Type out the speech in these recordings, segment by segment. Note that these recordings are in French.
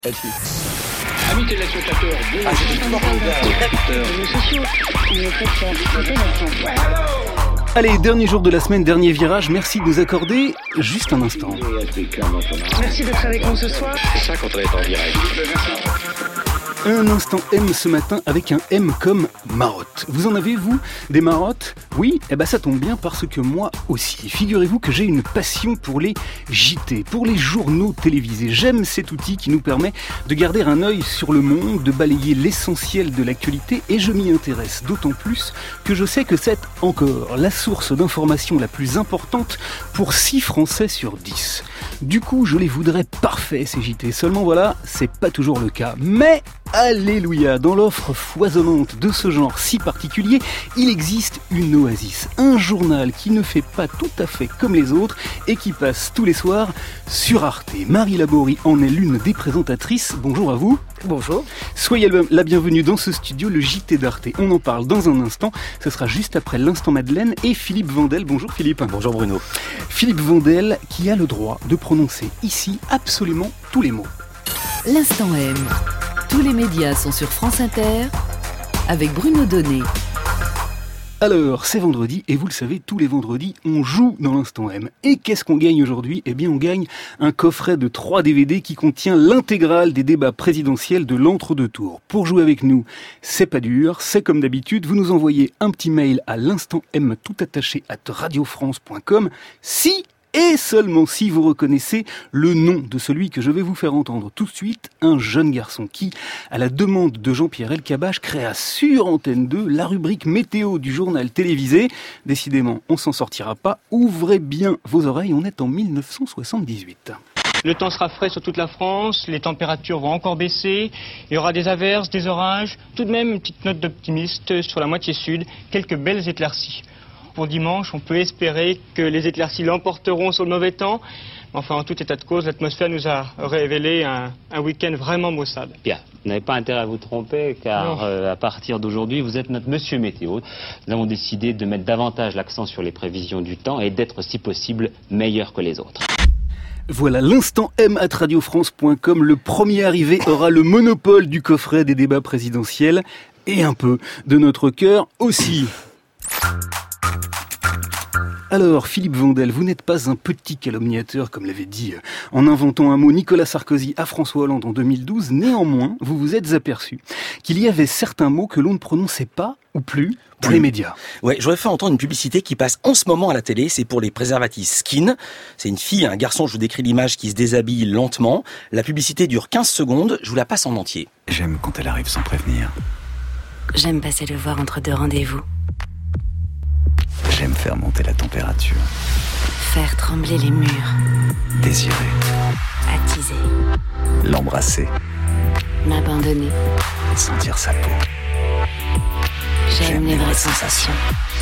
Amis téléspectateurs, Allez, dernier jour de la semaine, dernier virage, merci de nous accorder juste un instant. Merci d'être avec nous ce soir. c'est ça quand on est en direct. Un instant M ce matin avec un M comme marotte. Vous en avez, vous, des marottes ? Oui ? Eh ben ça tombe bien parce que moi aussi. Figurez-vous que j'ai une passion pour les JT, pour les journaux télévisés. J'aime cet outil qui nous permet de garder un œil sur le monde, de balayer l'essentiel de l'actualité et je m'y intéresse d'autant plus que je sais que c'est encore la source d'information la plus importante pour 6 Français sur 10. Du coup, je les voudrais parfaits ces JT. Seulement voilà, c'est pas toujours le cas. Mais alléluia, dans l'offre foisonnante de ce genre si particulier, il existe une oasis, un journal qui ne fait pas tout à fait comme les autres et qui passe tous les soirs sur Arte. Marie Laborie en est l'une des présentatrices. Bonjour à vous. Bonjour. Soyez la bienvenue dans ce studio, le JT d'Arte. On en parle dans un instant. Ce sera juste après l'Instant Madeleine et Philippe Vandel. Bonjour Philippe. Bonjour Bruno. Philippe Vandel qui a le droit de prononcer ici absolument tous les mots. L'Instant M. Tous les médias sont sur France Inter avec Bruno Donnet. Alors, c'est vendredi et vous le savez, tous les vendredis, on joue dans l'Instant M. Et qu'est-ce qu'on gagne aujourd'hui ? Eh bien, on gagne un coffret de 3 DVD qui contient l'intégrale des débats présidentiels de l'entre-deux tours. Pour jouer avec nous, c'est pas dur, c'est comme d'habitude, vous nous envoyez un petit mail à l'instant M tout attaché @radiofrance.com si et seulement si vous reconnaissez le nom de celui que je vais vous faire entendre tout de suite, un jeune garçon qui, à la demande de Jean-Pierre Elkabbach, créa sur Antenne 2 la rubrique météo du journal télévisé. Décidément, on s'en sortira pas. Ouvrez bien vos oreilles, on est en 1978. Le temps sera frais sur toute la France, les températures vont encore baisser, il y aura des averses, des orages, tout de même une petite note d'optimiste sur la moitié sud, quelques belles éclaircies. Pour dimanche, on peut espérer que les éclaircies l'emporteront sur le mauvais temps. Enfin, en tout état de cause, l'atmosphère nous a révélé un week-end vraiment maussade. Bien, vous n'avez pas intérêt à vous tromper, car à partir d'aujourd'hui, vous êtes notre monsieur météo. Nous avons décidé de mettre davantage l'accent sur les prévisions du temps et d'être, si possible, meilleurs que les autres. Voilà, l'instant M à radiofrance.com. Le premier arrivé aura le monopole du coffret des débats présidentiels et un peu de notre cœur aussi. Alors, Philippe Vandel, vous n'êtes pas un petit calomniateur, comme l'avait dit en inventant un mot Nicolas Sarkozy à François Hollande en 2012. Néanmoins, vous vous êtes aperçu qu'il y avait certains mots que l'on ne prononçait pas ou plus dans les médias. Ouais, j'aurais fait entendre une publicité qui passe en ce moment à la télé, c'est pour les préservatifs Skin. C'est une fille, un garçon, je vous décris l'image, qui se déshabille lentement. La publicité dure 15 secondes, je vous la passe en entier. J'aime quand elle arrive sans prévenir. J'aime passer le voir entre 2 rendez-vous. J'aime faire monter la température. Faire trembler les murs. Désirer. Attiser. L'embrasser. M'abandonner. Sentir sa peau. J'aime les vraies sensations.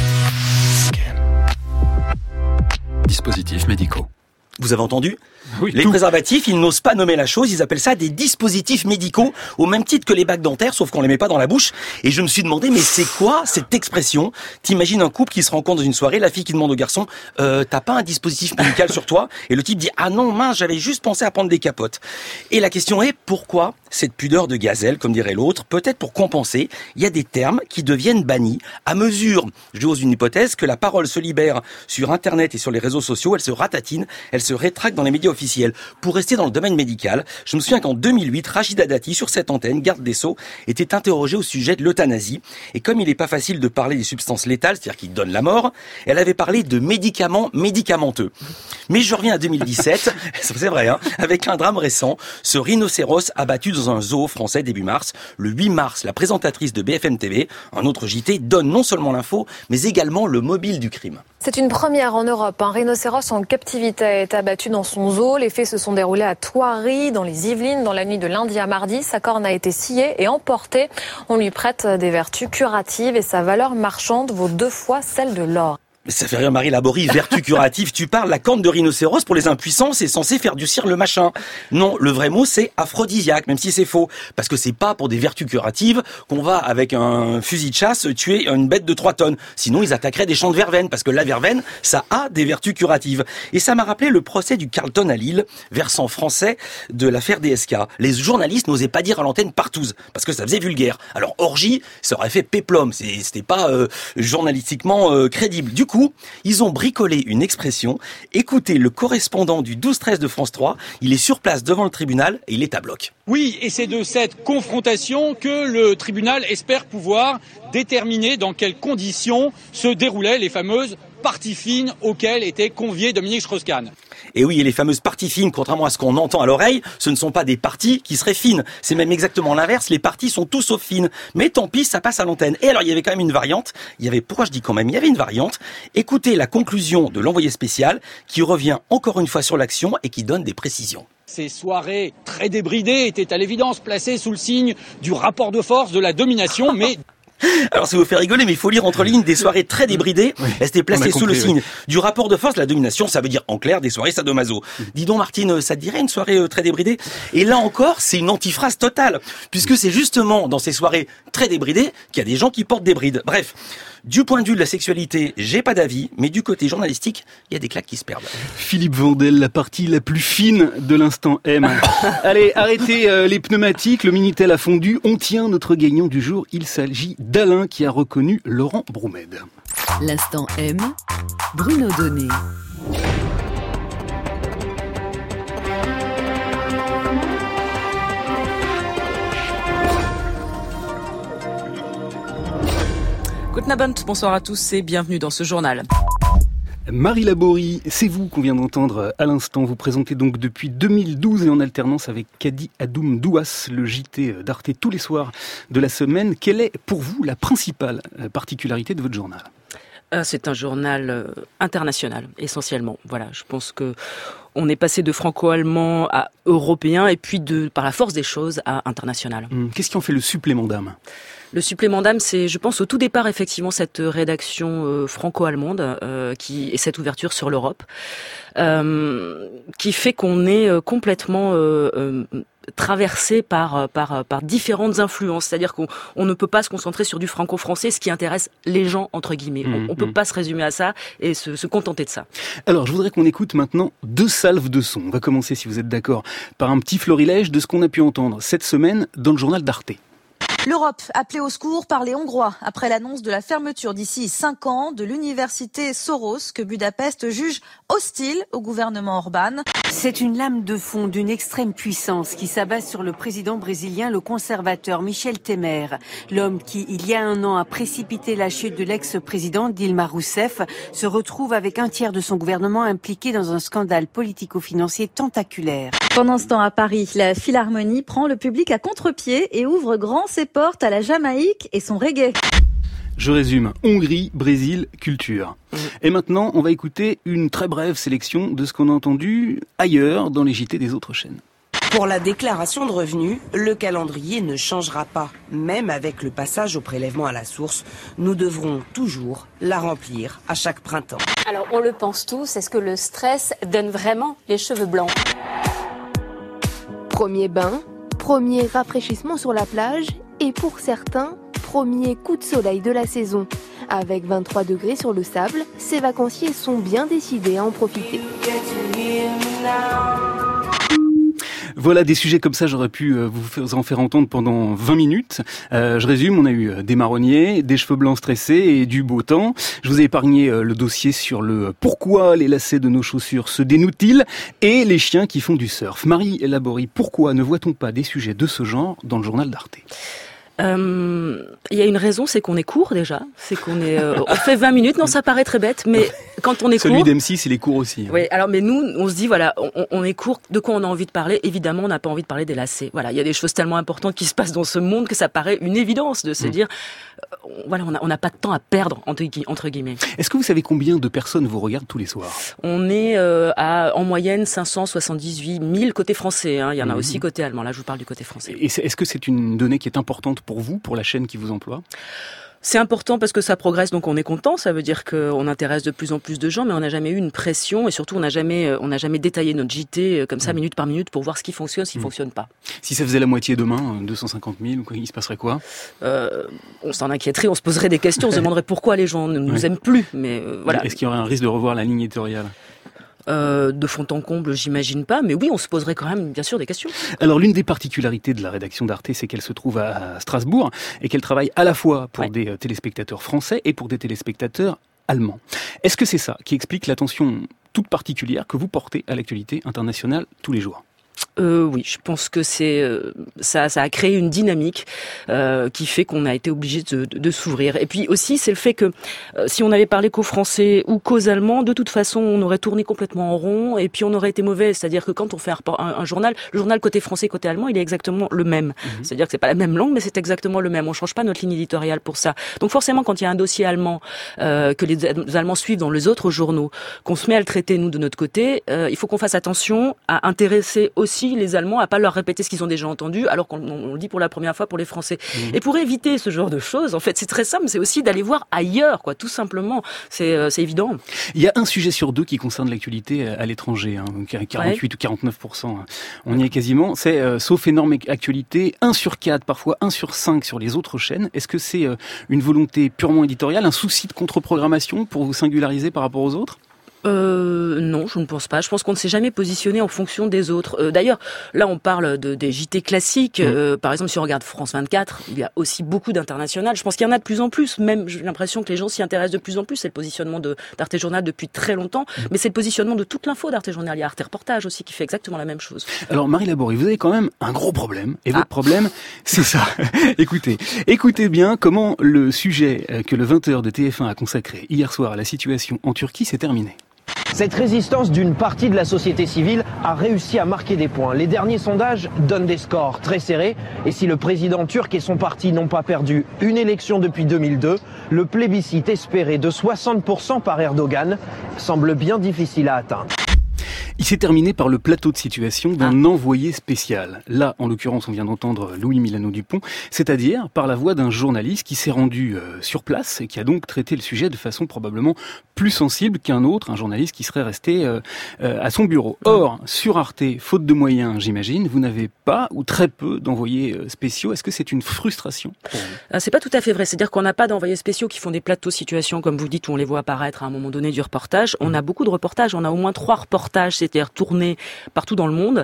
Dispositifs médicaux. Vous avez entendu ? Oui, les préservatifs, ils n'osent pas nommer la chose, ils appellent ça des dispositifs médicaux, au même titre que les bacs dentaires, sauf qu'on les met pas dans la bouche. Et je me suis demandé, mais c'est quoi cette expression ? T'imagines un couple qui se rencontre dans une soirée, la fille qui demande au garçon, t'as pas un dispositif médical sur toi ? Et le type dit, ah non, mince, j'avais juste pensé à prendre des capotes. Et la question est, pourquoi cette pudeur de gazelle, comme dirait l'autre ? Peut-être pour compenser, il y a des termes qui deviennent bannis à mesure, j'ose une hypothèse, que la parole se libère sur Internet et sur les réseaux sociaux, elle se ratatine, elle se rétracte dans les médias officiels. Pour rester dans le domaine médical, je me souviens qu'en 2008, Rachida Dati, sur cette antenne, garde des Sceaux, était interrogée au sujet de l'euthanasie. Et comme il n'est pas facile de parler des substances létales, c'est-à-dire qui donnent la mort, elle avait parlé de médicaments médicamenteux. Mais je reviens à 2017, c'est vrai, hein, avec un drame récent, ce rhinocéros abattu dans un zoo français début mars. Le 8 mars, la présentatrice de BFM TV, un autre JT, donne non seulement l'info, mais également le mobile du crime. C'est une première en Europe. Un rhinocéros en captivité a été abattu dans son zoo. Les faits se sont déroulés à Thoiry, dans les Yvelines, dans la nuit de lundi à mardi. Sa corne a été sciée et emportée. On lui prête des vertus curatives et sa valeur marchande vaut 2 fois celle de l'or. Ça fait rire Marie Laborie, vertu curative, tu parles, la corne de rhinocéros pour les impuissants, c'est censé faire durcir le machin. Non, le vrai mot c'est aphrodisiaque, même si c'est faux. Parce que c'est pas pour des vertus curatives qu'on va avec un fusil de chasse tuer une bête de 3 tonnes. Sinon ils attaqueraient des champs de verveine, parce que la verveine, ça a des vertus curatives. Et ça m'a rappelé le procès du Carlton à Lille, versant français de l'affaire DSK. Les journalistes n'osaient pas dire à l'antenne partouze, parce que ça faisait vulgaire. Alors orgie, ça aurait fait péplum, c'était pas journalistiquement crédible. Du coup, ils ont bricolé une expression. Écoutez le correspondant du 12-13 de France 3. Il est sur place devant le tribunal et il est à bloc. Oui, et c'est de cette confrontation que le tribunal espère pouvoir déterminer dans quelles conditions se déroulaient les fameuses parties fines auxquelles était convié Dominique Strauss-Kahn. Et oui, et les fameuses parties fines, contrairement à ce qu'on entend à l'oreille, ce ne sont pas des parties qui seraient fines. C'est même exactement l'inverse, les parties sont tout sauf fines. Mais tant pis, ça passe à l'antenne. Et alors, il y avait quand même une variante. Pourquoi je dis quand même, il y avait une variante. Écoutez la conclusion de l'envoyé spécial, qui revient encore une fois sur l'action et qui donne des précisions. Ces soirées très débridées étaient à l'évidence placées sous le signe du rapport de force, de la domination, mais... Alors ça vous fait rigoler, mais il faut lire entre lignes des soirées très débridées. Oui, elles étaient placées sous le signe du rapport de force, la domination, ça veut dire en clair des soirées sadomaso. Dis donc Martine, ça te dirait une soirée très débridée? Et là encore, c'est une antiphrase totale, puisque c'est justement dans ces soirées très débridées qu'il y a des gens qui portent des brides. Bref, du point de vue de la sexualité, j'ai pas d'avis, mais du côté journalistique, il y a des claques qui se perdent. Philippe Vandel, la partie la plus fine de l'instant M. Allez, arrêtez les pneumatiques, le Minitel a fondu, on tient notre gagnant du jour, il s'agit d'Alain qui a reconnu Laurent Broumède. L'instant M, Bruno Donnet. Guten Abend, bonsoir à tous et bienvenue dans ce journal. Marie Laborie, c'est vous qu'on vient d'entendre à l'instant. Vous présentez donc depuis 2012 et en alternance avec Kadi Adoum Douas, le JT d'Arte tous les soirs de la semaine. Quelle est pour vous la principale particularité de votre journal ? C'est un journal international, essentiellement. Voilà, je pense que on est passé de franco-allemand à européen et puis par la force des choses à international. Qu'est-ce qui en fait le supplément d'âme ? Le supplément d'âme, c'est, je pense, au tout départ, effectivement, cette rédaction franco-allemande et cette ouverture sur l'Europe, qui fait qu'on est complètement traversé par différentes influences. C'est-à-dire qu'on ne peut pas se concentrer sur du franco-français, ce qui intéresse les gens, entre guillemets. On peut pas se résumer à ça et se contenter de ça. Alors, je voudrais qu'on écoute maintenant 2 salves de son. On va commencer, si vous êtes d'accord, par un petit florilège de ce qu'on a pu entendre cette semaine dans le journal d'Arte. L'Europe appelée au secours par les Hongrois après l'annonce de la fermeture d'ici 5 ans de l'université Soros que Budapest juge hostile au gouvernement Orban. C'est une lame de fond d'une extrême puissance qui s'abat sur le président brésilien, le conservateur Michel Temer. L'homme qui, il y a 1 an, a précipité la chute de l'ex-président Dilma Rousseff se retrouve avec un tiers de son gouvernement impliqué dans un scandale politico-financier tentaculaire. Pendant ce temps, à Paris, la Philharmonie prend le public à contre-pied et ouvre grand ses portes à la Jamaïque et son reggae. Je résume, Hongrie, Brésil, culture. Et maintenant, on va écouter une très brève sélection de ce qu'on a entendu ailleurs dans les JT des autres chaînes. Pour la déclaration de revenus, le calendrier ne changera pas. Même avec le passage au prélèvement à la source, nous devrons toujours la remplir à chaque printemps. Alors, on le pense tous, est-ce que le stress donne vraiment les cheveux blancs ? Premier bain, premier rafraîchissement sur la plage et pour certains, premier coup de soleil de la saison. Avec 23 degrés sur le sable, ces vacanciers sont bien décidés à en profiter. Voilà, des sujets comme ça, j'aurais pu vous en faire entendre pendant 20 minutes. Je résume, on a eu des marronniers, des cheveux blancs stressés et du beau temps. Je vous ai épargné le dossier sur le pourquoi les lacets de nos chaussures se dénouent-ils et les chiens qui font du surf. Marie Laborie, pourquoi ne voit-on pas des sujets de ce genre dans le journal d'Arte ? Il y a une raison, c'est qu'on est court déjà. C'est qu'on est, on fait 20 minutes. Non, ça paraît très bête, mais quand on est court. Celui d'M6, il est court aussi. Oui, alors, mais nous, on se dit, voilà, on est court. De quoi on a envie de parler? Évidemment, on n'a pas envie de parler des lacets. Voilà, il y a des choses tellement importantes qui se passent dans ce monde que ça paraît une évidence de se dire, voilà, on n'a pas de temps à perdre, entre guillemets. Est-ce que vous savez combien de personnes vous regardent tous les soirs? On est à, en moyenne, 578 000 côté français. Hein. Il y en a aussi côté allemand. Là, je vous parle du côté français. Et est-ce que c'est une donnée qui est importante pour vous, pour la chaîne qui vous emploie? C'est important parce que ça progresse, donc on est content. Ça veut dire qu'on intéresse de plus en plus de gens, mais on n'a jamais eu une pression et surtout on n'a jamais détaillé notre JT comme ça minute par minute pour voir ce qui fonctionne, ce qui fonctionne pas. Si ça faisait la moitié demain, 250 000, il se passerait quoi ? On s'en inquiéterait, on se poserait des questions, on se demanderait pourquoi les gens ne nous aiment plus. Mais voilà. Est-ce qu'il y aurait un risque de revoir la ligne éditoriale ? De fond en comble, j'imagine pas, mais oui, on se poserait quand même, bien sûr, des questions. Alors, l'une des particularités de la rédaction d'Arte, c'est qu'elle se trouve à Strasbourg et qu'elle travaille à la fois pour des téléspectateurs français et pour des téléspectateurs allemands. Est-ce que c'est ça qui explique l'attention toute particulière que vous portez à l'actualité internationale tous les jours ? Oui, je pense que ça a créé une dynamique qui fait qu'on a été obligé de s'ouvrir. Et puis aussi, c'est le fait que si on avait parlé qu'aux Français ou qu'aux Allemands, de toute façon, on aurait tourné complètement en rond et puis on aurait été mauvais. C'est-à-dire que quand on fait un journal, le journal côté français, côté allemand, il est exactement le même. C'est-à-dire que c'est pas la même langue, mais c'est exactement le même. On change pas notre ligne éditoriale pour ça. Donc forcément, quand il y a un dossier allemand que les Allemands suivent dans les autres journaux, qu'on se met à le traiter nous de notre côté, il faut qu'on fasse attention à intéresser aussi les Allemands à pas leur répéter ce qu'ils ont déjà entendu alors qu'on le dit pour la première fois pour les Français. Et pour éviter ce genre de choses, en fait, c'est très simple, c'est aussi d'aller voir ailleurs, quoi, tout simplement. C'est évident. Il y a un sujet sur deux qui concerne l'actualité à l'étranger, 48 ou 49%. On y est quasiment. C'est, sauf énorme actualité, 1 sur 4, parfois 1 sur 5 sur les autres chaînes. Est-ce que c'est une volonté purement éditoriale, un souci de contre-programmation pour vous singulariser par rapport aux autres ? Non, je ne pense pas. Je pense qu'on ne s'est jamais positionné en fonction des autres. D'ailleurs, là, on parle des JT classiques. Par exemple, si on regarde France 24, il y a aussi beaucoup d'international. Je pense qu'il y en a de plus en plus. Même, j'ai l'impression que les gens s'y intéressent de plus en plus. C'est le positionnement d'Arte Journal depuis très longtemps. Mais c'est le positionnement de toute l'info d'Arte Journal. Il y a Arte Reportage aussi qui fait exactement la même chose. Alors, Marie Laborie, vous avez quand même un gros problème. Et votre problème, c'est ça. Écoutez bien comment le sujet que le 20h de TF1 a consacré hier soir à la situation en Turquie s'est terminé. Cette résistance d'une partie de la société civile a réussi à marquer des points. Les derniers sondages donnent des scores très serrés. Et si le président turc et son parti n'ont pas perdu une élection depuis 2002, le plébiscite espéré de 60% par Erdogan semble bien difficile à atteindre. Il s'est terminé par le plateau de situation d'un envoyé spécial. Là, en l'occurrence, on vient d'entendre Louis Milano-Dupont, c'est-à-dire par la voix d'un journaliste qui s'est rendu sur place et qui a donc traité le sujet de façon probablement plus sensible qu'un autre, un journaliste qui serait resté à son bureau. Or, sur Arte, faute de moyens, j'imagine, vous n'avez pas ou très peu d'envoyés spéciaux. Est-ce que c'est une frustration pour vous ? C'est pas tout à fait vrai. C'est-à-dire qu'on n'a pas d'envoyés spéciaux qui font des plateaux de situation, comme vous dites, où on les voit apparaître à un moment donné du reportage. On a beaucoup de reportages. On a au moins 3 reportages, c'est-à-dire tournés partout dans le monde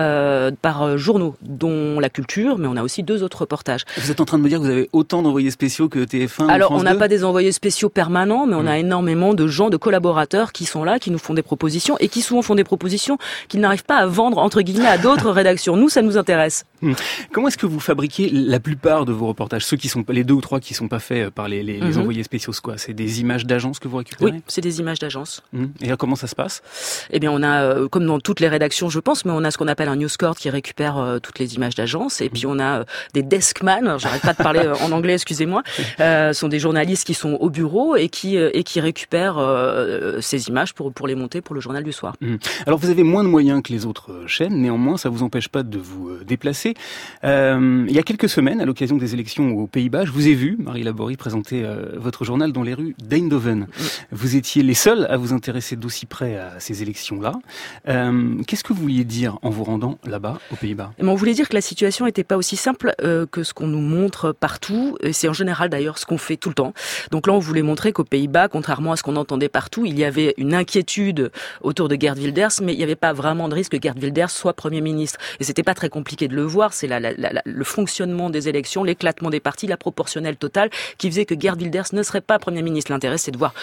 par journaux, dont La Culture, mais on a aussi 2 autres reportages. Vous êtes en train de me dire que vous avez autant d'envoyés spéciaux que TF1 Alors, France on n'a 2? pas des envoyés spéciaux permanents, mais on a énormément de gens, de collaborateurs qui sont là, qui nous font des propositions et qui souvent font des propositions qu'ils n'arrivent pas à vendre, entre guillemets, à d'autres rédactions. Nous, ça nous intéresse. Comment est-ce que vous fabriquez la plupart de vos reportages, ceux qui sont les 2 ou 3 qui sont pas faits par les envoyés spéciaux, quoi? C'est des images d'agence que vous récupérez? Oui, c'est des images d'agence. Et là, comment ça se passe? Eh bien, on a, comme dans toutes les rédactions, je pense, mais on a ce qu'on appelle un newscord qui récupère toutes les images d'agence, et puis on a des deskman, j'arrête pas de parler en anglais, excusez-moi, sont des journalistes qui sont au bureau et qui récupèrent ces images pour les monter pour le journal du soir. Alors, vous avez moins de moyens que les autres chaînes, néanmoins, ça vous empêche pas de vous déplacer. Il y a quelques semaines, à l'occasion des élections aux Pays-Bas, je vous ai vu, Marie Laborie, présenter votre journal dans les rues d'Eindhoven. Vous étiez les seuls à vous intéresser d'aussi près à ces élections-là. Qu'est-ce que vous vouliez dire en vous rendant là-bas, aux Pays-Bas? On voulait dire que la situation n'était pas aussi simple que ce qu'on nous montre partout. C'est en général d'ailleurs ce qu'on fait tout le temps. Donc là, on voulait montrer qu'aux Pays-Bas, contrairement à ce qu'on entendait partout, il y avait une inquiétude autour de Geert Wilders, mais il n'y avait pas vraiment de risque que Geert Wilders soit Premier ministre. Et c'était pas très compliqué de le voir. C'est le fonctionnement des élections, l'éclatement des partis, la proportionnelle totale qui faisait que Geert Wilders ne serait pas Premier ministre. L'intérêt, c'est de voir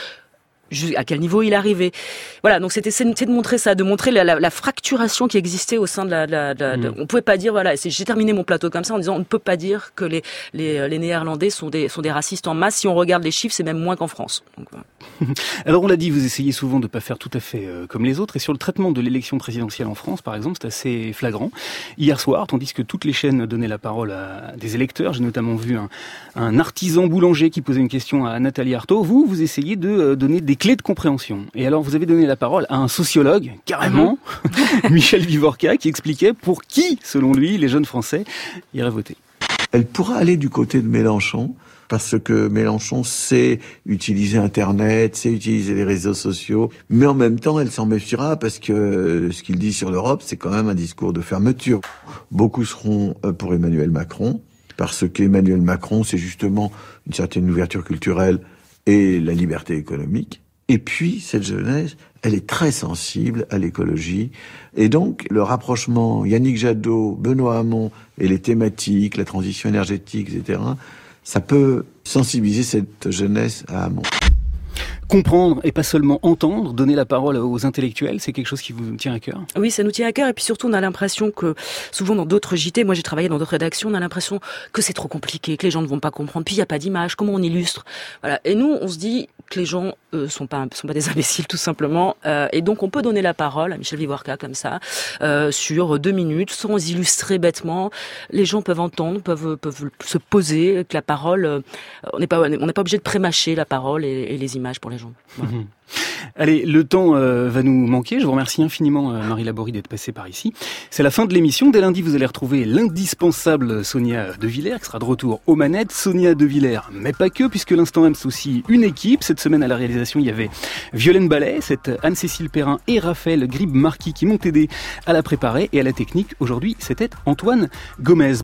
à quel niveau il arrivait. Voilà, donc c'est de montrer ça, de montrer la fracturation qui existait au sein de on pouvait pas dire, voilà, j'ai terminé mon plateau comme ça en disant on ne peut pas dire que les Néerlandais sont des racistes en masse. Si on regarde les chiffres, c'est même moins qu'en France. Donc, voilà. Alors on l'a dit, vous essayez souvent de pas faire tout à fait comme les autres, et sur le traitement de l'élection présidentielle en France, par exemple, c'est assez flagrant. Hier soir, tandis que toutes les chaînes donnaient la parole à des électeurs, j'ai notamment vu un artisan boulanger qui posait une question à Nathalie Arthaud. Vous essayez de donner des clés de compréhension. Et alors, vous avez donné la parole à un sociologue, carrément, Michel Vivorca, qui expliquait pour qui, selon lui, les jeunes Français iraient voter. Elle pourra aller du côté de Mélenchon, parce que Mélenchon sait utiliser Internet, sait utiliser les réseaux sociaux, mais en même temps, elle s'en méfiera parce que ce qu'il dit sur l'Europe, c'est quand même un discours de fermeture. Beaucoup seront pour Emmanuel Macron, parce qu'Emmanuel Macron, c'est justement une certaine ouverture culturelle et la liberté économique. Et puis, cette jeunesse, elle est très sensible à l'écologie. Et donc, le rapprochement Yannick Jadot, Benoît Hamon et les thématiques, la transition énergétique, etc., ça peut sensibiliser cette jeunesse à Hamon. Comprendre et pas seulement entendre, donner la parole aux intellectuels, c'est quelque chose qui vous tient à cœur? Oui, ça nous tient à cœur. Et puis surtout, on a l'impression que, souvent dans d'autres JT, moi j'ai travaillé dans d'autres rédactions, on a l'impression que c'est trop compliqué, que les gens ne vont pas comprendre. Puis il n'y a pas d'image, comment on illustre? Voilà. Et nous, on se dit que les gens sont pas des imbéciles, tout simplement. Et donc on peut donner la parole à Michel Vivourka comme ça, sur 2 minutes, sans illustrer bêtement. Les gens peuvent entendre, peuvent se poser, que la parole, on n'est pas obligé de prémâcher la parole et les images pour les gens. Voilà. Allez, le temps va nous manquer. Je vous remercie infiniment, Marie Laborie, d'être passée par ici. C'est la fin de l'émission. Dès lundi, vous allez retrouver l'indispensable Sonia De Villers, qui sera de retour aux manettes. Sonia De Villers, mais pas que, puisque l'Instant M, c'est aussi une équipe. Cette semaine, à la réalisation, il y avait Violaine Ballet, cette Anne-Cécile Perrin et Raphaël Grib-Marquis qui m'ont aidé à la préparer. Et à la technique, aujourd'hui, c'était Antoine Gomez.